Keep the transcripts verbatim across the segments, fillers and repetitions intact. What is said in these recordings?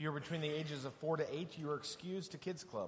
you're between the ages of four to eight, you are excused to Kids Club.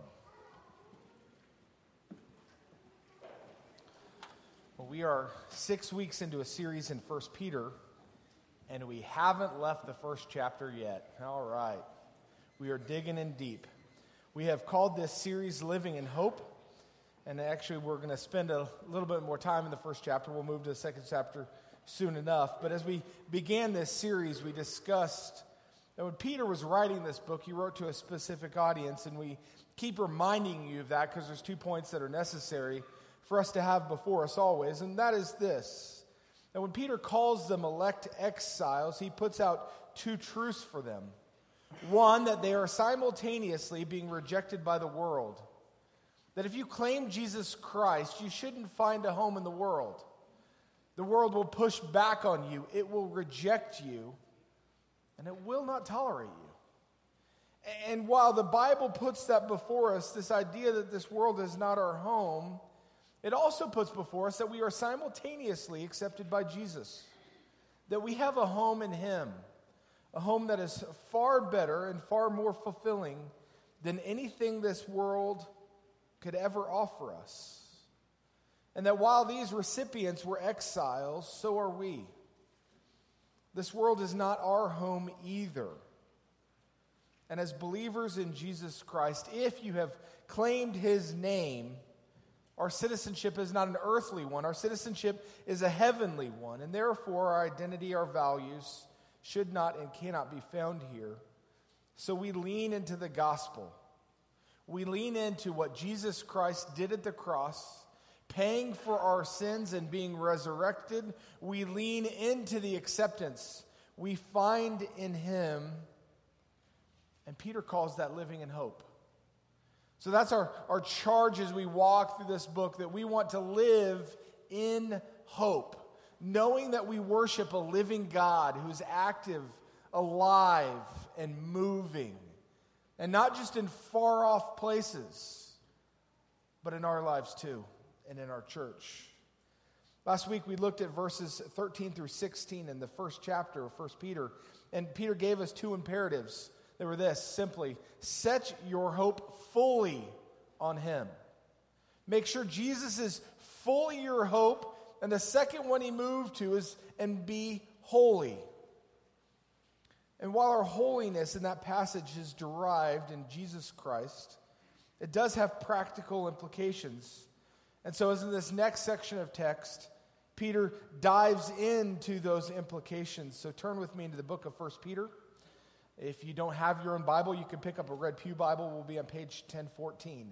Well, we are six weeks into a series in First Peter, and we haven't left the first chapter yet. All right. We are digging in deep. We have called this series Living in Hope, and actually we're going to spend a little bit more time in the first chapter. We'll move to the second chapter soon enough. But as we began this series, we discussed that when Peter was writing this book, he wrote to a specific audience, and we keep reminding you of that because there's two points that are necessary for us to have before us always, and that is this. That when Peter calls them elect exiles, he puts out two truths for them. One, that they are simultaneously being rejected by the world. That if you claim Jesus Christ, you shouldn't find a home in the world. The world will push back on you. It will reject you. And it will not tolerate you. And while the Bible puts that before us, this idea that this world is not our home, it also puts before us that we are simultaneously accepted by Jesus. That we have a home in Him. A home that is far better and far more fulfilling than anything this world could ever offer us. And that while these recipients were exiles, so are we. This world is not our home either. And as believers in Jesus Christ, if you have claimed His name, our citizenship is not an earthly one. Our citizenship is a heavenly one. And therefore, our identity, our values should not and cannot be found here. So we lean into the gospel. We lean into what Jesus Christ did at the cross, paying for our sins and being resurrected. We lean into the acceptance we find in Him. And Peter calls that living in hope. So that's our, our charge as we walk through this book, that we want to live in hope, knowing that we worship a living God who's active, alive, and moving. And not just in far-off places, but in our lives too, and in our church. Last week we looked at verses thirteen through sixteen in the first chapter of First Peter, and Peter gave us two imperatives. They were this, simply, set your hope fully on Him. Make sure Jesus is fully your hope, and the second one he moved to is, and be holy. And while our holiness in that passage is derived in Jesus Christ, it does have practical implications. And so as in this next section of text, Peter dives into those implications. So turn with me into the book of First Peter. If you don't have your own Bible, you can pick up a Red Pew Bible. We'll be on page ten fourteen.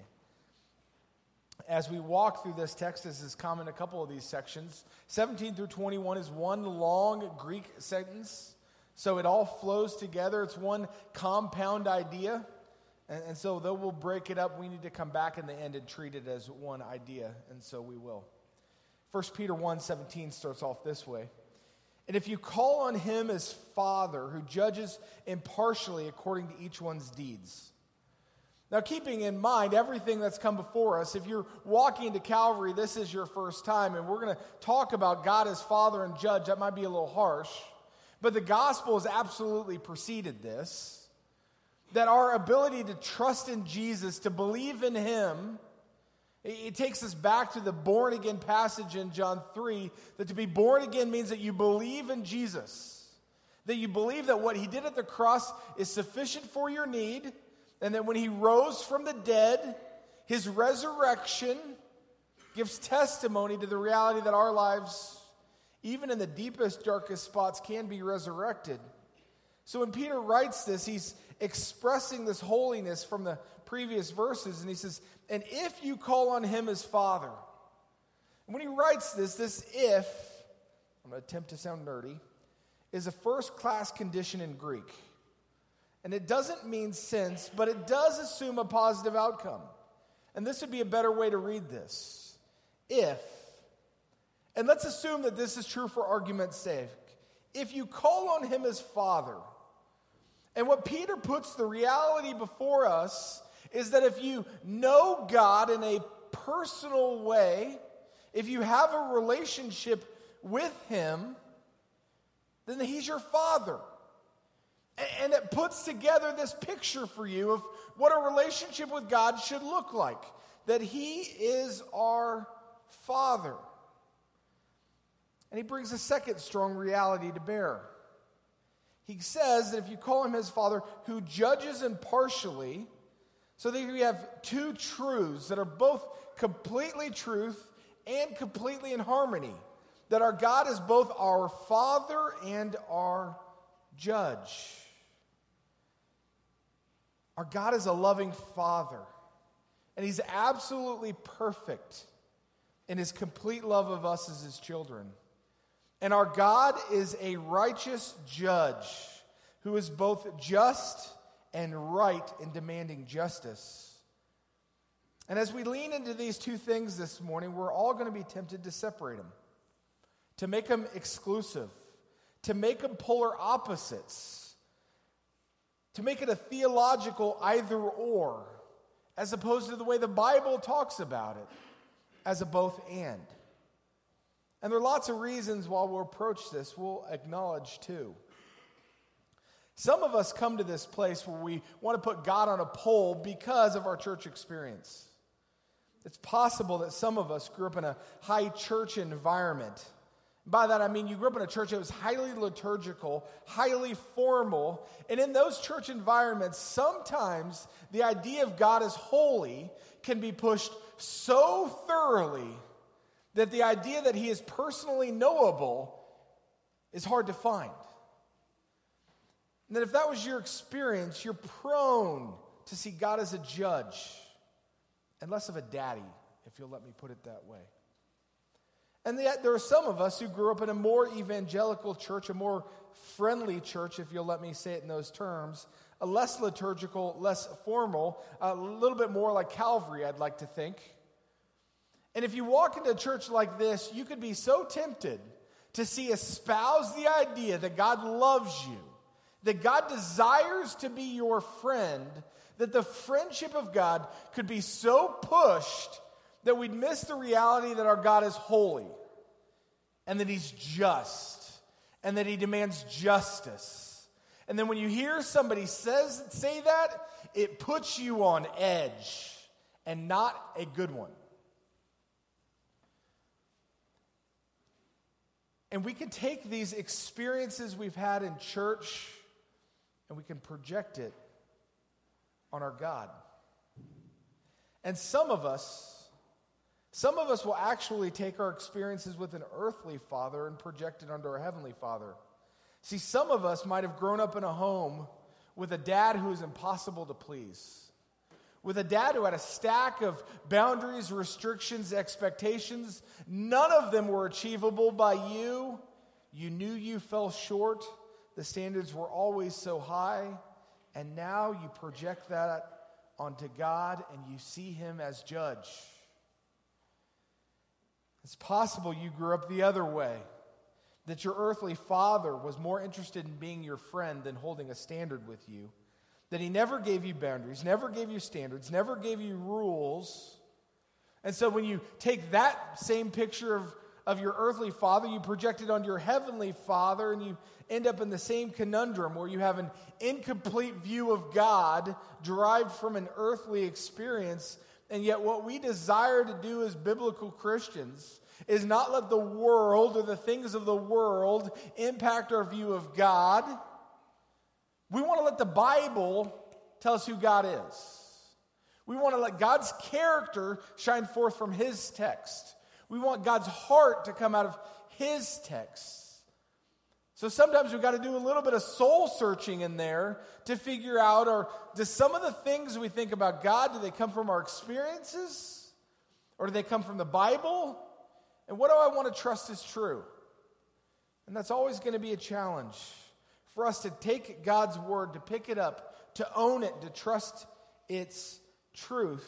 As we walk through this text, as is common in a couple of these sections, seventeen through twenty-one is one long Greek sentence. So it all flows together. It's one compound idea. And, and so though we'll break it up, we need to come back in the end and treat it as one idea. And so we will. First Peter one seventeen starts off this way. And if you call on Him as Father, who judges impartially according to each one's deeds. Now, keeping in mind everything that's come before us, if you're walking into Calvary, this is your first time, and we're going to talk about God as Father and Judge. That might be a little harsh. But the gospel has absolutely preceded this, that our ability to trust in Jesus, to believe in Him, it takes us back to the born again passage in John three, that to be born again means that you believe in Jesus, that you believe that what He did at the cross is sufficient for your need, and that when He rose from the dead, His resurrection gives testimony to the reality that our lives, even in the deepest, darkest spots, can be resurrected. So when Peter writes this, he's expressing this holiness from the previous verses, and he says, and if you call on Him as Father. And when he writes this, this if, I'm going to attempt to sound nerdy, is a first-class condition in Greek. And it doesn't mean since, but it does assume a positive outcome. And this would be a better way to read this. If, and let's assume that this is true for argument's sake. If you call on Him as Father, and what Peter puts the reality before us is that if you know God in a personal way, if you have a relationship with Him, then He's your Father. And it puts together this picture for you of what a relationship with God should look like. That He is our Father. And He brings a second strong reality to bear. He says that if you call Him His Father, who judges impartially, so that we have two truths that are both completely truth and completely in harmony. That our God is both our Father and our Judge. Our God is a loving Father. And He's absolutely perfect in His complete love of us as His children. And our God is a righteous judge who is both just and right in demanding justice. And as we lean into these two things this morning, we're all going to be tempted to separate them, to make them exclusive, to make them polar opposites, to make it a theological either or, as opposed to the way the Bible talks about it, as a both and. And there are lots of reasons why we'll approach this, we'll acknowledge too. Some of us come to this place where we want to put God on a pole because of our church experience. It's possible that some of us grew up in a high church environment. By that I mean you grew up in a church that was highly liturgical, highly formal, and in those church environments, sometimes the idea of God as holy can be pushed so thoroughly that the idea that He is personally knowable is hard to find. And that if that was your experience, you're prone to see God as a judge and less of a daddy, if you'll let me put it that way. And yet there are some of us who grew up in a more evangelical church, a more friendly church, if you'll let me say it in those terms, a less liturgical, less formal, a little bit more like Calvary, I'd like to think. And if you walk into a church like this, you could be so tempted to see espouse the idea that God loves you, that God desires to be your friend, that the friendship of God could be so pushed that we'd miss the reality that our God is holy, and that He's just, and that He demands justice. And then when you hear somebody says say that, it puts you on edge, and not a good one. And we can take these experiences we've had in church and we can project it on our God. And some of us, some of us will actually take our experiences with an earthly father and project it onto our heavenly Father. See, some of us might have grown up in a home with a dad who is impossible to please. With a dad who had a stack of boundaries, restrictions, expectations. None of them were achievable by you. You knew you fell short. The standards were always so high. And now you project that onto God and you see Him as judge. It's possible you grew up the other way. That your earthly father was more interested in being your friend than holding a standard with you. That he never gave you boundaries, never gave you standards, never gave you rules. And so when you take that same picture of, of your earthly father, you project it onto your heavenly Father, and you end up in the same conundrum where you have an incomplete view of God derived from an earthly experience. And yet what we desire to do as biblical Christians is not let the world or the things of the world impact our view of God. We want to let the Bible tell us who God is. We want to let God's character shine forth from His text. We want God's heart to come out of His text. So sometimes we've got to do a little bit of soul searching in there to figure out, or do some of the things we think about God, do they come from our experiences? Or do they come from the Bible? And what do I want to trust is true? And that's always going to be a challenge for us to take God's word, to pick it up, to own it, to trust its truth.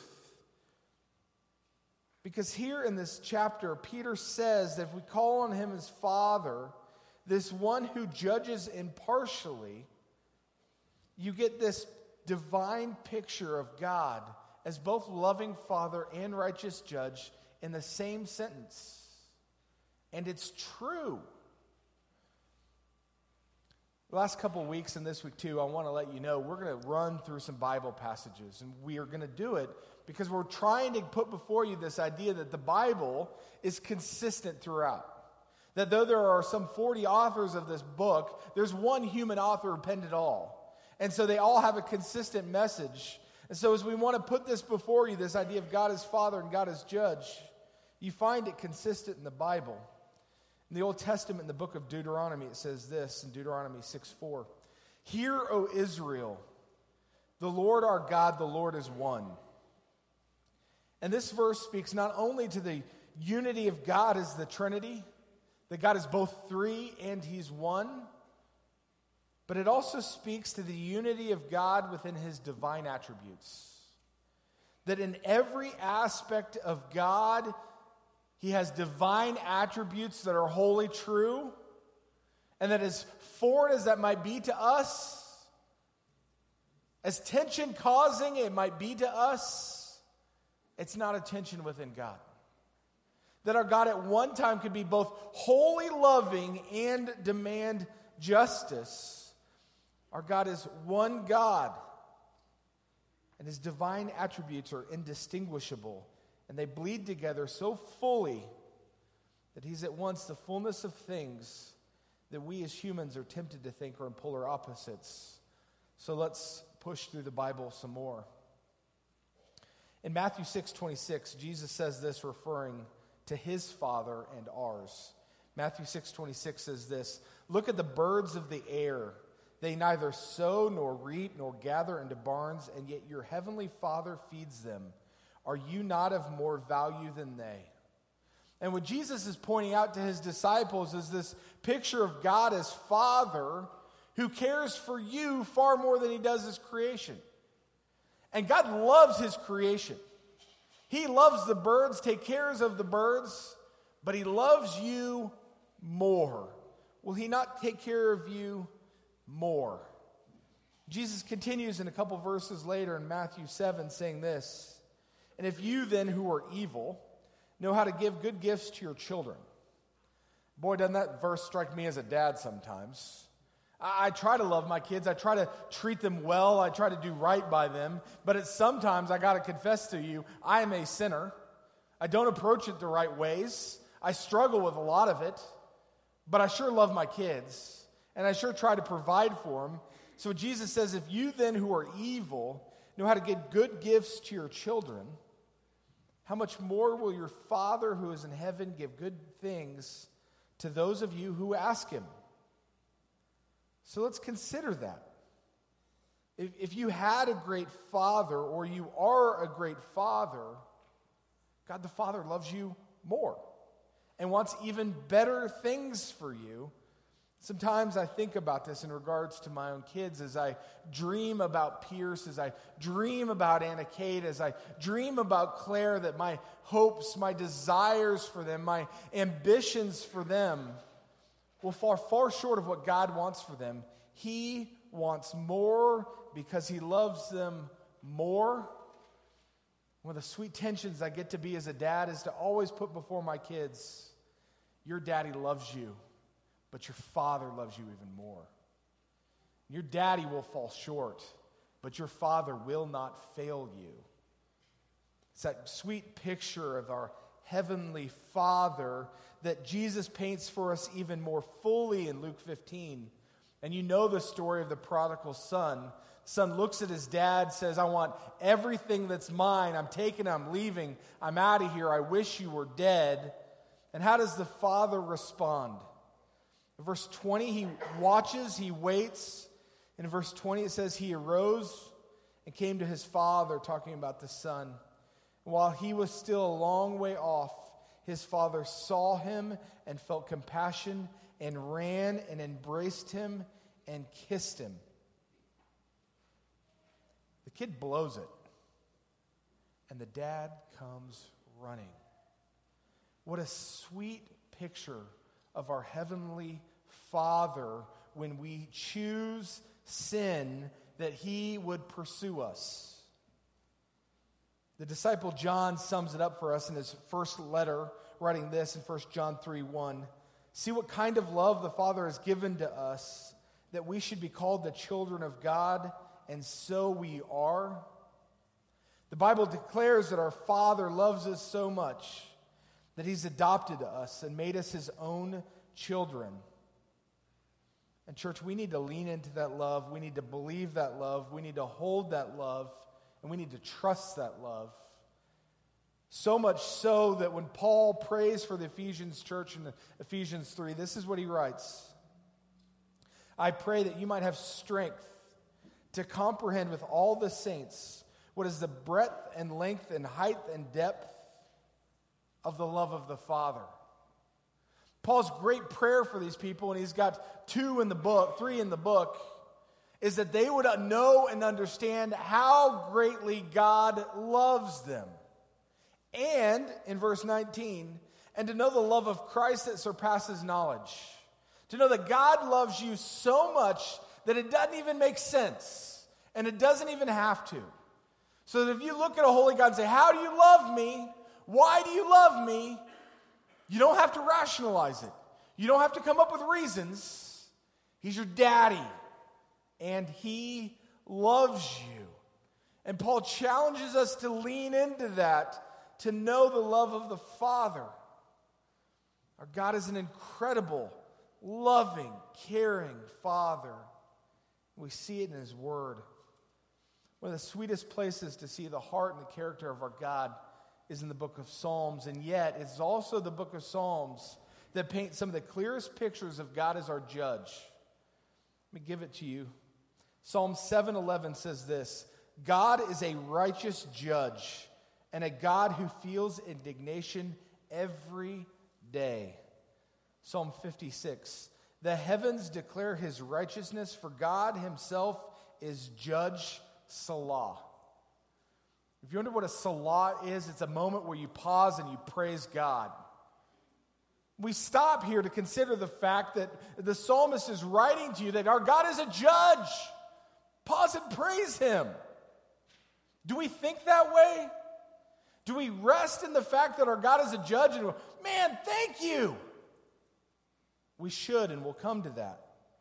Because here in this chapter, Peter says that if we call on Him as Father, this one who judges impartially, you get this divine picture of God as both loving Father and righteous judge in the same sentence. And it's true. The last couple of weeks and this week too, I want to let you know we're going to run through some Bible passages, and we are going to do it because we're trying to put before you this idea that the Bible is consistent throughout. That though there are some forty authors of this book, there's one human author who penned it all. And so they all have a consistent message. And so as we want to put this before you, this idea of God as Father and God as Judge, you find it consistent in the Bible. In the Old Testament, in the book of Deuteronomy, it says this in Deuteronomy six four. Hear, O Israel, the Lord our God, the Lord is one. And this verse speaks not only to the unity of God as the Trinity, that God is both three and He's one, but it also speaks to the unity of God within His divine attributes. That in every aspect of God, He has divine attributes that are wholly true, and that as foreign as that might be to us, as tension-causing it might be to us, it's not a tension within God. That our God at one time could be both wholly loving and demand justice. Our God is one God, and His divine attributes are indistinguishable. And they bleed together so fully that He's at once the fullness of things that we as humans are tempted to think are in polar opposites. So let's push through the Bible some more. In Matthew six twenty-six, Jesus says this referring to His Father and ours. Matthew six twenty-six says this, look at the birds of the air. They neither sow nor reap nor gather into barns, and yet your heavenly Father feeds them. Are you not of more value than they? And what Jesus is pointing out to His disciples is this picture of God as Father who cares for you far more than He does His creation. And God loves His creation. He loves the birds, take care of the birds, but He loves you more. Will He not take care of you more? Jesus continues in a couple verses later in Matthew seven saying this, and if you then who are evil know how to give good gifts to your children. Boy, doesn't that verse strike me as a dad sometimes. I, I try to love my kids. I try to treat them well. I try to do right by them. But it's sometimes, I got to confess to you, I am a sinner. I don't approach it the right ways. I struggle with a lot of it. But I sure love my kids. And I sure try to provide for them. So Jesus says, if you then who are evil know how to give good gifts to your children, how much more will your Father who is in heaven give good things to those of you who ask Him? So let's consider that. If, if you had a great Father, or you are a great Father, God the Father loves you more and wants even better things for you. Sometimes I think about this in regards to my own kids as I dream about Pierce, as I dream about Anna Kate, as I dream about Claire, that my hopes, my desires for them, my ambitions for them will fall far short of what God wants for them. He wants more because He loves them more. One of the sweet tensions I get to be as a dad is to always put before my kids, your daddy loves you, but your Father loves you even more. Your daddy will fall short, but your Father will not fail you. It's that sweet picture of our Heavenly Father that Jesus paints for us even more fully in Luke fifteen. And you know the story of the prodigal son. The son looks at his dad, says, I want everything that's mine. I'm taking, I'm leaving. I'm out of here. I wish you were dead. And how does the father respond? In verse twenty, he watches, he waits. In verse twenty, it says, he arose and came to his father, talking about the son. And while he was still a long way off, his father saw him and felt compassion and ran and embraced him and kissed him. The kid blows it, and the dad comes running. What a sweet picture of our Heavenly Father when we choose sin, that He would pursue us. The disciple John sums it up for us in his first letter, writing this in First John three one. See what kind of love the Father has given to us, that we should be called the children of God, and so we are. The Bible declares that our Father loves us so much that he's adopted us and made us his own children. And church, we need to lean into that love. We need to believe that love. We need to hold that love. And we need to trust that love. So much so that when Paul prays for the Ephesians church in Ephesians three, this is what he writes. I pray that you might have strength to comprehend with all the saints what is the breadth and length and height and depth of the love of the Father. Paul's great prayer for these people, and he's got two in the book, three in the book, is that they would know and understand how greatly God loves them. And, in verse nineteen, and to know the love of Christ that surpasses knowledge. To know that God loves you so much that it doesn't even make sense. And it doesn't even have to. So that if you look at a holy God and say, how do you love me? Why do you love me? You don't have to rationalize it. You don't have to come up with reasons. He's your daddy. And he loves you. And Paul challenges us to lean into that, to know the love of the Father. Our God is an incredible, loving, caring Father. We see it in his word. One of the sweetest places to see the heart and the character of our God is in the book of Psalms, and yet it's also the book of Psalms that paints some of the clearest pictures of God as our judge. Let me give it to you. Psalm seven eleven says this, God is a righteous judge and a God who feels indignation every day. Psalm fifty-six, the heavens declare his righteousness, for God himself is judge. Salah. If you wonder what a salah is, it's a moment where you pause and you praise God. We stop here to consider the fact that the psalmist is writing to you that our God is a judge. Pause and praise him. Do we think that way? Do we rest in the fact that our God is a judge and, man, thank you? We should, and we'll come to that.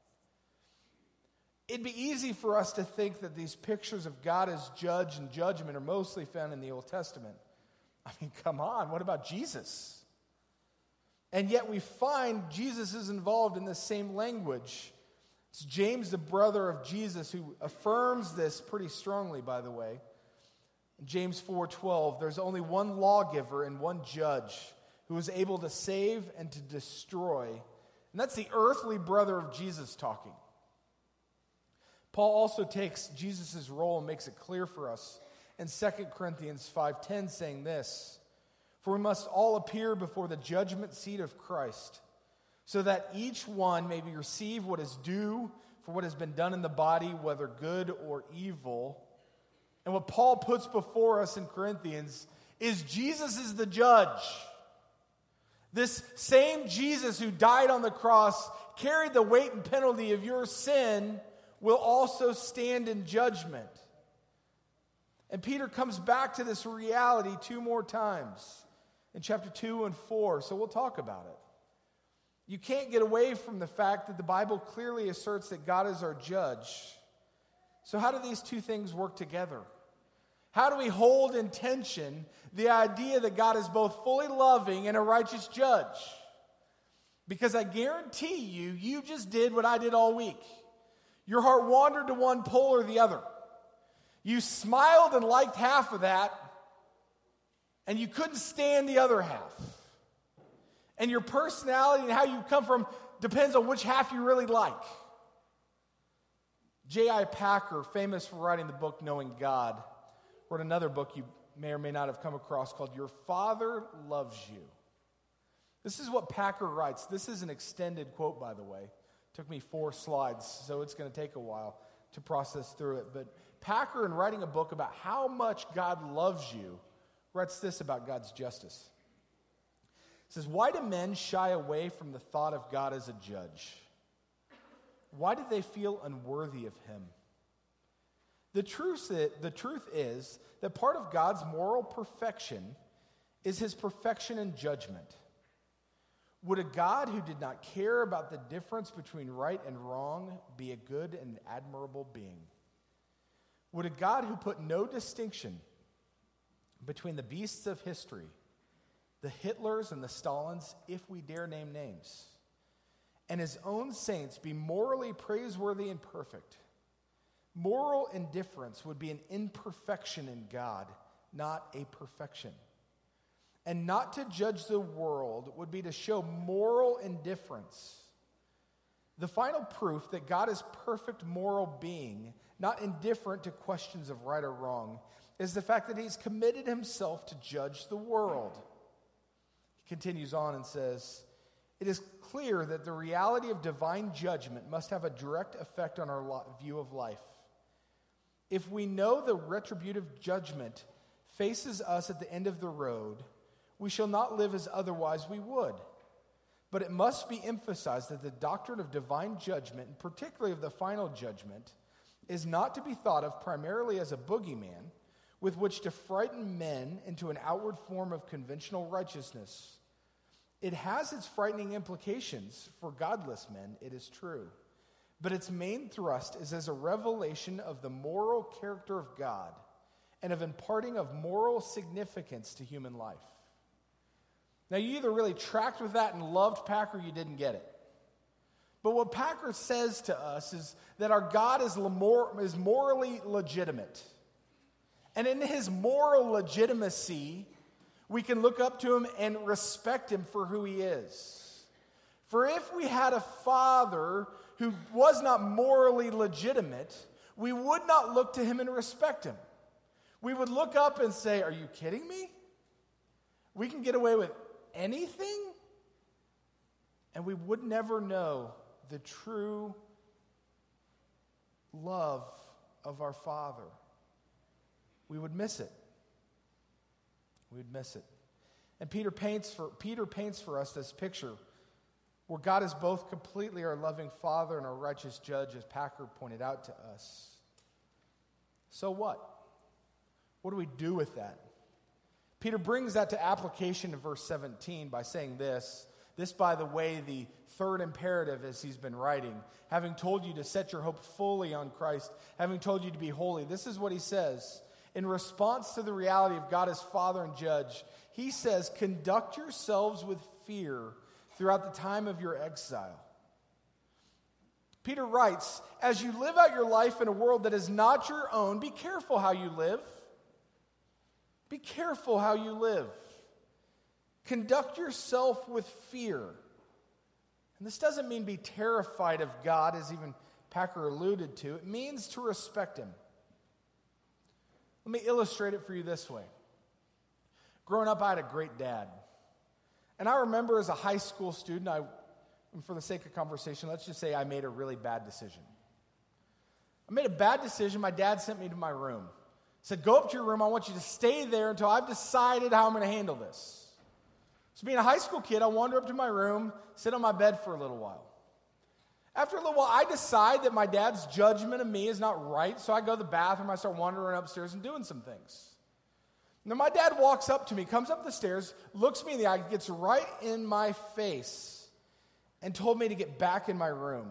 It'd be easy for us to think that these pictures of God as judge and judgment are mostly found in the Old Testament. I mean, come on, what about Jesus? And yet we find Jesus is involved in the same language. It's James, the brother of Jesus, who affirms this pretty strongly, by the way. In James four twelve, there's only one lawgiver and one judge who is able to save and to destroy. And that's the earthly brother of Jesus talking. Paul also takes Jesus' role and makes it clear for us in Second Corinthians five ten, saying this, for we must all appear before the judgment seat of Christ, so that each one may receive what is due for what has been done in the body, whether good or evil. And what Paul puts before us in Corinthians is Jesus is the judge. This same Jesus who died on the cross, carried the weight and penalty of your sin, will also stand in judgment. And Peter comes back to this reality two more times in chapter two and four, so we'll talk about it. You can't get away from the fact that the Bible clearly asserts that God is our judge. So how do these two things work together? How do we hold in tension the idea that God is both fully loving and a righteous judge? Because I guarantee you, you just did what I did all week. Your heart wandered to one pole or the other. You smiled and liked half of that, and you couldn't stand the other half. And your personality and how you come from depends on which half you really like. J I Packer, famous for writing the book Knowing God, wrote another book you may or may not have come across called Your Father Loves You. This is what Packer writes. This is an extended quote, by the way. Took me four slides, so it's going to take a while to process through it. But Packer, in writing a book about how much God loves you, writes this about God's justice. He says, why do men shy away from the thought of God as a judge? Why do they feel unworthy of him? The truth is, the truth is that part of God's moral perfection is his perfection in judgment. Would a God who did not care about the difference between right and wrong be a good and admirable being? Would a God who put no distinction between the beasts of history, the Hitlers and the Stalins, if we dare name names, and his own saints be morally praiseworthy and perfect? Moral indifference would be an imperfection in God, not a perfection. And not to judge the world would be to show moral indifference. The final proof that God is perfect moral being, not indifferent to questions of right or wrong, is the fact that he's committed himself to judge the world. He continues on and says, it is clear that the reality of divine judgment must have a direct effect on our view of life. If we know the retributive judgment faces us at the end of the road, we shall not live as otherwise we would. But it must be emphasized that the doctrine of divine judgment, and particularly of the final judgment, is not to be thought of primarily as a boogeyman with which to frighten men into an outward form of conventional righteousness. It has its frightening implications for godless men, it is true. But its main thrust is as a revelation of the moral character of God and of imparting of moral significance to human life. Now, you either really tracked with that and loved Packer or you didn't get it. But what Packer says to us is that our God is, lemor- is morally legitimate. And in his moral legitimacy, we can look up to him and respect him for who he is. For if we had a father who was not morally legitimate, we would not look to him and respect him. We would look up and say, are you kidding me? We can get away with anything? And we would never know the true love of our Father. We would miss it. We would miss it. And Peter paints for Peter paints for us this picture where God is both completely our loving Father and our righteous judge, as Packer pointed out to us. So what? What do we do with that? Peter brings that to application in verse seventeen by saying this. This, by the way, the third imperative as he's been writing. Having told you to set your hope fully on Christ, having told you to be holy. This is what he says. In response to the reality of God as Father and Judge, he says, conduct yourselves with fear throughout the time of your exile. Peter writes, as you live out your life in a world that is not your own, be careful how you live. Be careful how you live. Conduct yourself with fear. And this doesn't mean be terrified of God, as even Packer alluded to. It means to respect him. Let me illustrate it for you this way. Growing up, I had a great dad. And I remember as a high school student, I, and for the sake of conversation, let's just say I made a really bad decision. I made a bad decision. My dad sent me to my room. He said, go up to your room. I want you to stay there until I've decided how I'm going to handle this. So being a high school kid, I wander up to my room, sit on my bed for a little while. After a little while, I decide that my dad's judgment of me is not right, so I go to the bathroom, I start wandering upstairs and doing some things. And then my dad walks up to me, comes up the stairs, looks me in the eye, gets right in my face, and told me to get back in my room.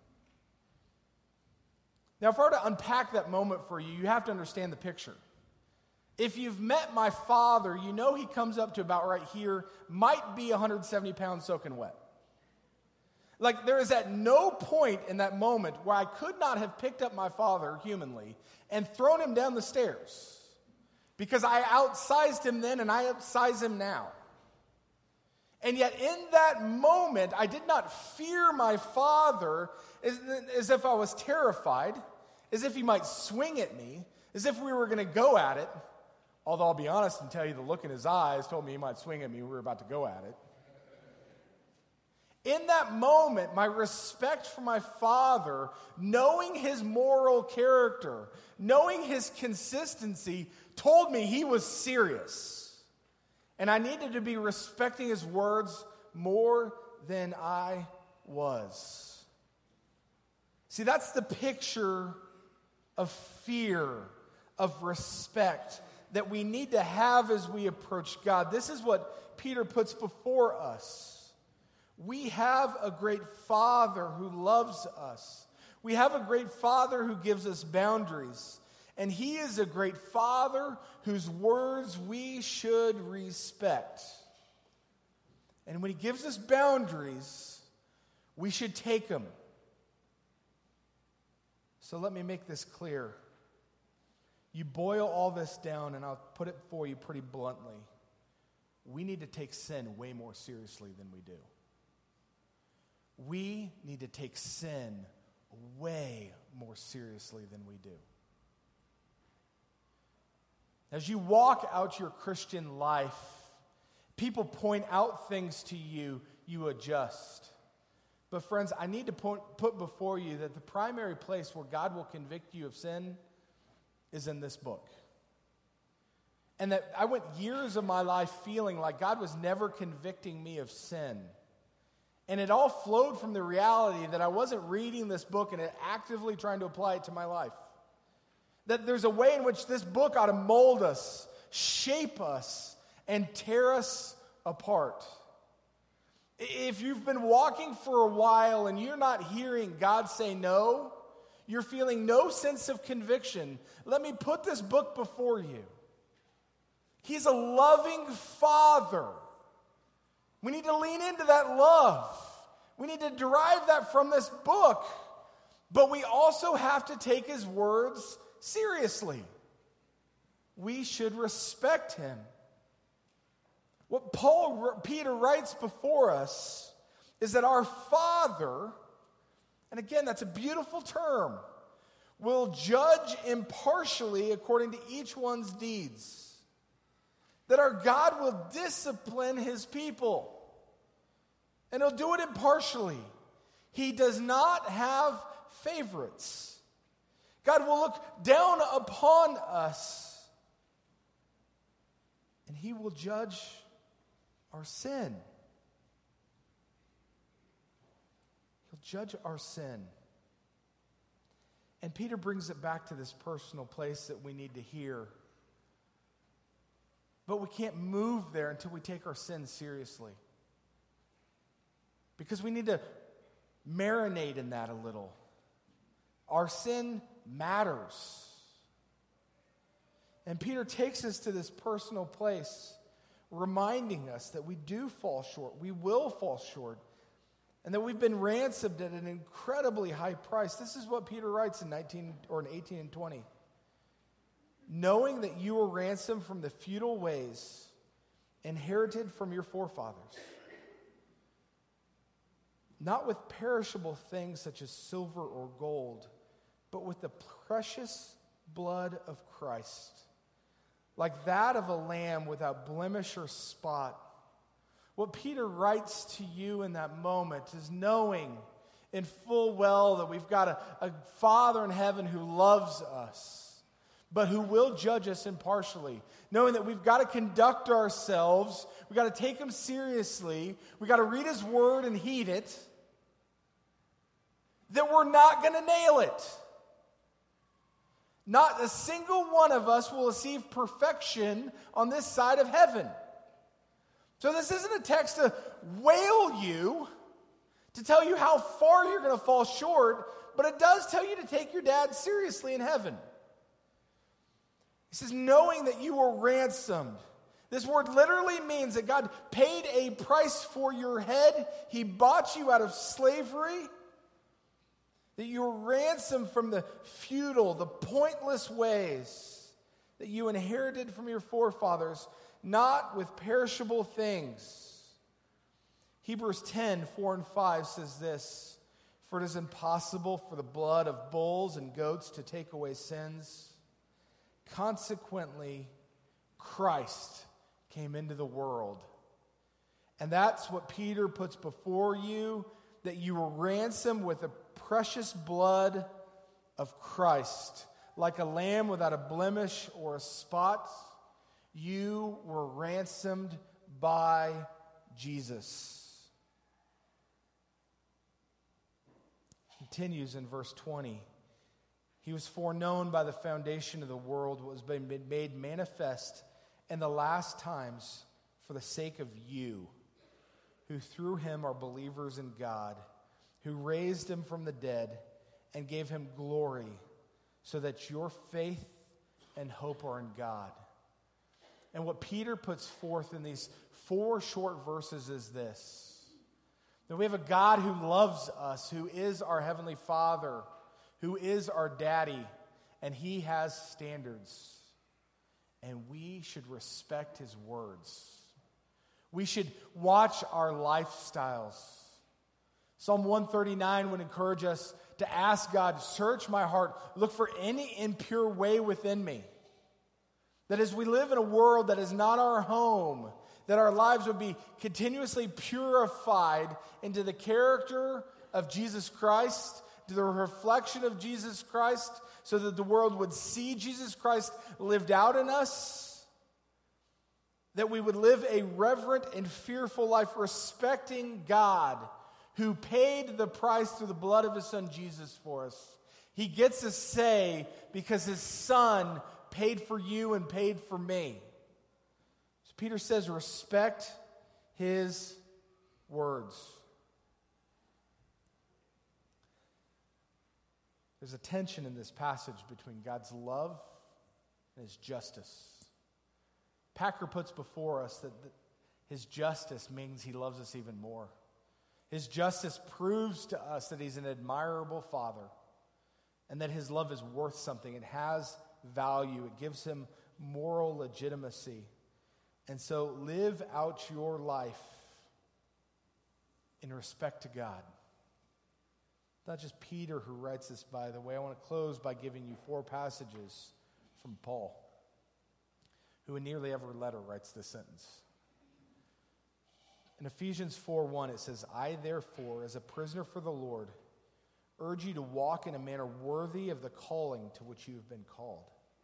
Now, if I were to unpack that moment for you, you have to understand the picture. If you've met my father, you know he comes up to about right here, might be one hundred seventy pounds soaking wet. Like, there is at no point in that moment where I could not have picked up my father humanly and thrown him down the stairs. Because I outsized him then and I outsize him now. And yet in that moment, I did not fear my father as, as if I was terrified, as if he might swing at me, as if we were going to go at it. Although I'll be honest and tell you, the look in his eyes told me he might swing at me. We were about to go at it. In that moment, my respect for my father, knowing his moral character, knowing his consistency, told me he was serious. And I needed to be respecting his words more than I was. See, that's the picture of fear, of respect that we need to have as we approach God. This is what Peter puts before us. We have a great Father who loves us. We have a great Father who gives us boundaries. And He is a great Father whose words we should respect. And when He gives us boundaries, we should take them. So let me make this clear. You boil all this down, and I'll put it for you pretty bluntly. We need to take sin way more seriously than we do. We need to take sin way more seriously than we do. As you walk out your Christian life, people point out things to you, you adjust. But friends, I need to point, put before you that the primary place where God will convict you of sin is in this book. And that I went years of my life feeling like God was never convicting me of sin. And it all flowed from the reality that I wasn't reading this book and actively trying to apply it to my life. That there's a way in which this book ought to mold us, shape us, and tear us apart. If you've been walking for a while and you're not hearing God say no, you're feeling no sense of conviction, let me put this book before you. He's a loving Father. We need to lean into that love. We need to derive that from this book. But we also have to take His words seriously. We should respect Him. What Paul, Peter writes before us is that our Father, and again, that's a beautiful term, will judge impartially according to each one's deeds. That our God will discipline His people. And He'll do it impartially. He does not have favorites. God will look down upon us. And He will judge our sin. He'll judge our sin. And Peter brings it back to this personal place that we need to hear. But we can't move there until we take our sin seriously. Because we need to marinate in that a little. Our sin matters. And Peter takes us to this personal place, reminding us that we do fall short. We will fall short. And that we've been ransomed at an incredibly high price. This is what Peter writes in nineteen or in eighteen and twenty. Knowing that you were ransomed from the futile ways inherited from your forefathers, not with perishable things such as silver or gold, but with the precious blood of Christ, like that of a lamb without blemish or spot. What Peter writes to you in that moment is knowing in full well that we've got a, a Father in heaven who loves us, but who will judge us impartially. Knowing that we've got to conduct ourselves, we've got to take Him seriously, we've got to read His word and heed it, that we're not going to nail it. Not a single one of us will achieve perfection on this side of heaven. So this isn't a text to wail you, to tell you how far you're going to fall short, but it does tell you to take your dad seriously in heaven. He says, knowing that you were ransomed. This word literally means that God paid a price for your head. He bought you out of slavery. That you were ransomed from the futile, the pointless ways that you inherited from your forefathers, not with perishable things. Hebrews ten, four and five says this, for it is impossible for the blood of bulls and goats to take away sins. Consequently, Christ came into the world. And that's what Peter puts before you, that you were ransomed with the precious blood of Christ. Like a lamb without a blemish or a spot, you were ransomed by Jesus. Continues in verse twenty. He was foreknown by the foundation of the world, what was been made manifest in the last times for the sake of you, who through him are believers in God, who raised him from the dead and gave him glory, so that your faith and hope are in God. And what Peter puts forth in these four short verses is this: that we have a God who loves us, who is our Heavenly Father, who is our daddy, and he has standards. And we should respect his words. We should watch our lifestyles. Psalm one thirty-nine would encourage us to ask God, search my heart, look for any impure way within me. That as we live in a world that is not our home, that our lives would be continuously purified into the character of Jesus Christ, to the reflection of Jesus Christ, so that the world would see Jesus Christ lived out in us, that we would live a reverent and fearful life, respecting God, who paid the price through the blood of his Son Jesus for us. He gets a say because his Son paid for you and paid for me. So Peter says, respect his words. There's a tension in this passage between God's love and his justice. Packer puts before us that his justice means he loves us even more. His justice proves to us that he's an admirable father and that his love is worth something. It has value. It gives him moral legitimacy. And so live out your life in respect to God. Not just Peter who writes this, by the way. I want to close by giving you four passages from Paul, who in nearly every letter writes this sentence. In Ephesians four one, it says, I therefore, as a prisoner for the Lord, urge you to walk in a manner worthy of the calling to which you have been called.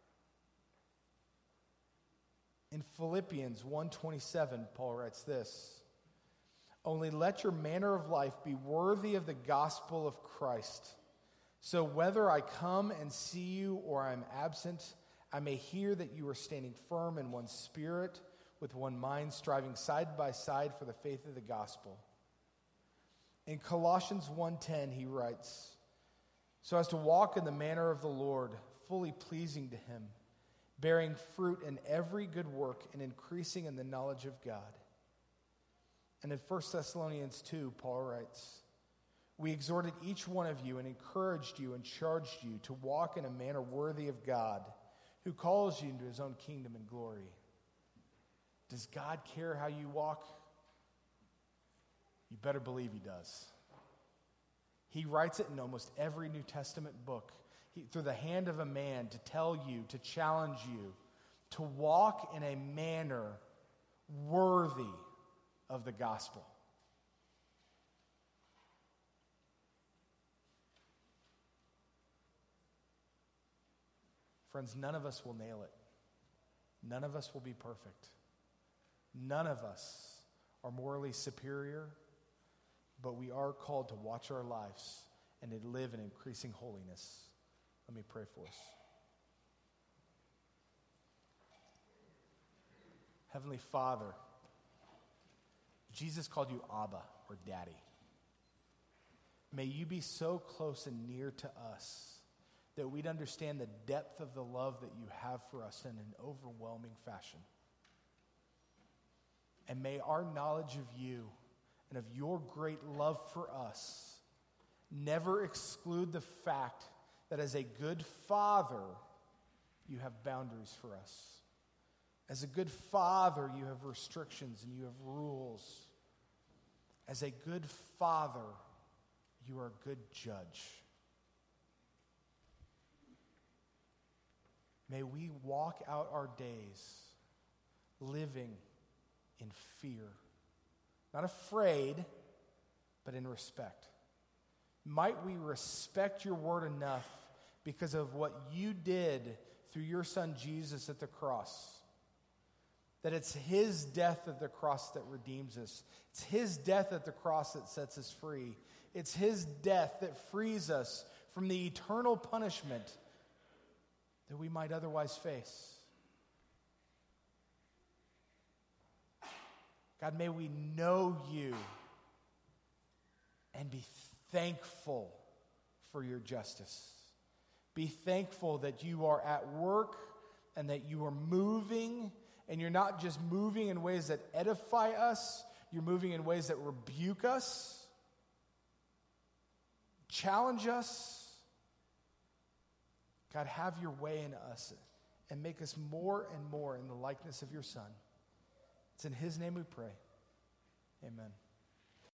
In Philippians one twenty-seven, Paul writes this, only let your manner of life be worthy of the gospel of Christ. So whether I come and see you or I am absent, I may hear that you are standing firm in one spirit, with one mind, striving side by side for the faith of the gospel. In Colossians one ten, he writes, so as to walk in the manner of the Lord, fully pleasing to him, bearing fruit in every good work and increasing in the knowledge of God. And in First Thessalonians two, Paul writes, we exhorted each one of you and encouraged you and charged you to walk in a manner worthy of God, who calls you into his own kingdom and glory. Does God care how you walk? You better believe he does. He writes it in almost every New Testament book, he, through the hand of a man, to tell you, to challenge you, to walk in a manner worthy of the gospel. Friends, none of us will nail it. None of us will be perfect. None of us are morally superior, but we are called to watch our lives and to live in increasing holiness. Let me pray for us. Heavenly Father, Jesus called you Abba, or Daddy. May you be so close and near to us that we'd understand the depth of the love that you have for us in an overwhelming fashion. And may our knowledge of you and of your great love for us never exclude the fact that as a good father, you have boundaries for us. As a good father, you have restrictions and you have rules. As a good father, you are a good judge. May we walk out our days living in fear. Not afraid, but in respect. Might we respect your word enough because of what you did through your son Jesus at the cross? That it's his death at the cross that redeems us. It's his death at the cross that sets us free. It's his death that frees us from the eternal punishment that we might otherwise face. God, may we know you and be thankful for your justice. Be thankful that you are at work and that you are moving, and you're not just moving in ways that edify us, you're moving in ways that rebuke us, challenge us. God, have your way in us and make us more and more in the likeness of your Son. It's in his name we pray. Amen.